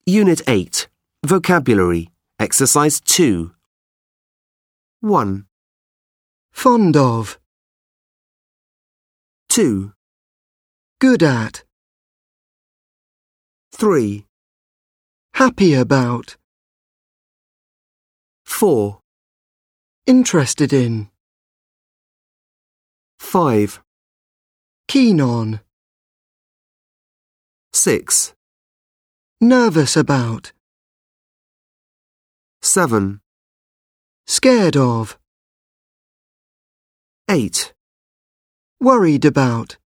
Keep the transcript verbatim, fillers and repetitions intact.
Unit eight. Vocabulary. Exercise two. one, Fond of. two, Good at. three, Happy about. four, Interested in. five, Keen on. six, Nervous about. seven, Scared of. eight. Worried about.